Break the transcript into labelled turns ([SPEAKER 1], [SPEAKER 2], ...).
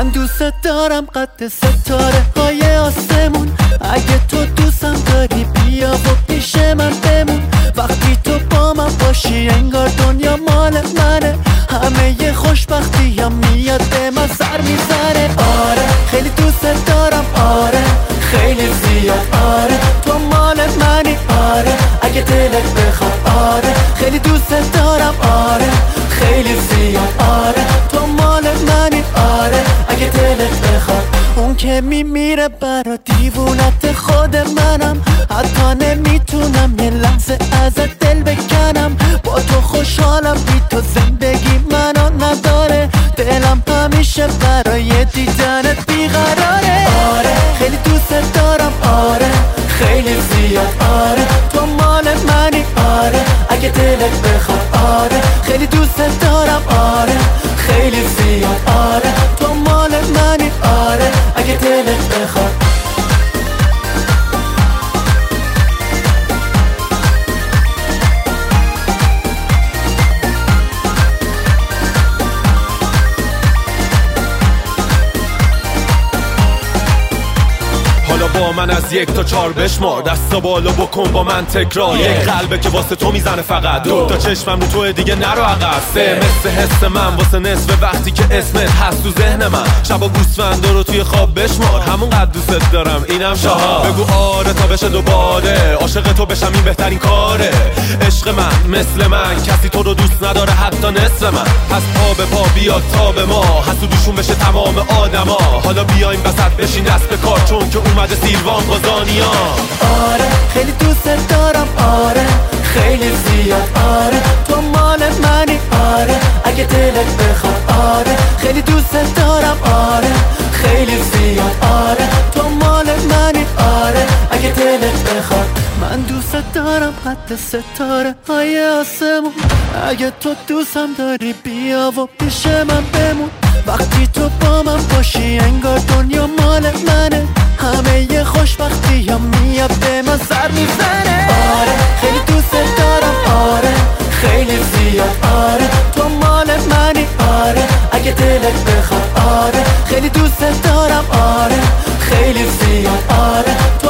[SPEAKER 1] من دوست دارم قد ستاره های آسمون. اگه تو دوستم داری بیا و پیش من بمون. وقتی تو با من باشی انگار دنیا مال منه. همه خوشبختی هم میاد به من سر میزنه. آره خیلی دوست دارم، آره خیلی زیاد، آره تو مال منی، آره اگه دلت بخواد، آره خیلی دوست دارم، آره خیلی زیاد، آره تو مال منی، آره اگه دلت بخواد. اون که میمیره برا دیوونت خود منم. حتی نمیتونم یه لحظه ازت دل بکنم. با تو خوشحالم، بی تو زندگی منو نداره. دلم همیشه برای دیدنت بیقراره. آره خیلی دوست دارم، آره خیلی زیاد، آره تو مال منی، آره اگه دلت بخواد، آره خیلی دوست دارم، آره خیلی زیاد، آره تو مال منی، آره اگه دلت بخواد.
[SPEAKER 2] با من از 1 تا 4 بشمار. دستا بالا بکن با من تکرار. یک قلبه که واسه تو میزنه فقط. 2 تا چشمم رو تو دیگه نرو عقب. 3 مثل حس من واسه نصف وقتی که اسمت هست تو ذهن من. شبا گوسفندا رو توی خواب بشمار. همون قد دوست دارم اینم 4. بگو آره تا بشه دوباره. عاشق تو بشم این بهترین کاره. عشق من مثل من کسی تو رو دوست نداره حتی نصف من. پس پا به پا بیاد تا به ما. حسودشون بشه تمام آدما. حالا بیایم وسط بشین دست به کار چون که اومده سیروان بازانیا.
[SPEAKER 1] آره خیلی دوست دارم، آره خیلی زیاد، آره تو مال منی، آره اگه دلت بخواد، آره خیلی دوست دارم، آره خیلی زیاد، آره تو مال منی، آره اگه دلت بخواد. من دوست دارم قد ستاره های آسمون. اگه تو دوستم داری بیا و پیش من بمون. وقتی تو با من باشی انگار دنیا مال منه. همه خوشبختی هم میاد به من سر میزنه. آره خیلی دوست دارم، آره خیلی زیاد، آره تو مال منی، آره اگه دلت بخواد، آره خیلی دوست دارم، آره خیلی زیاد، آره تو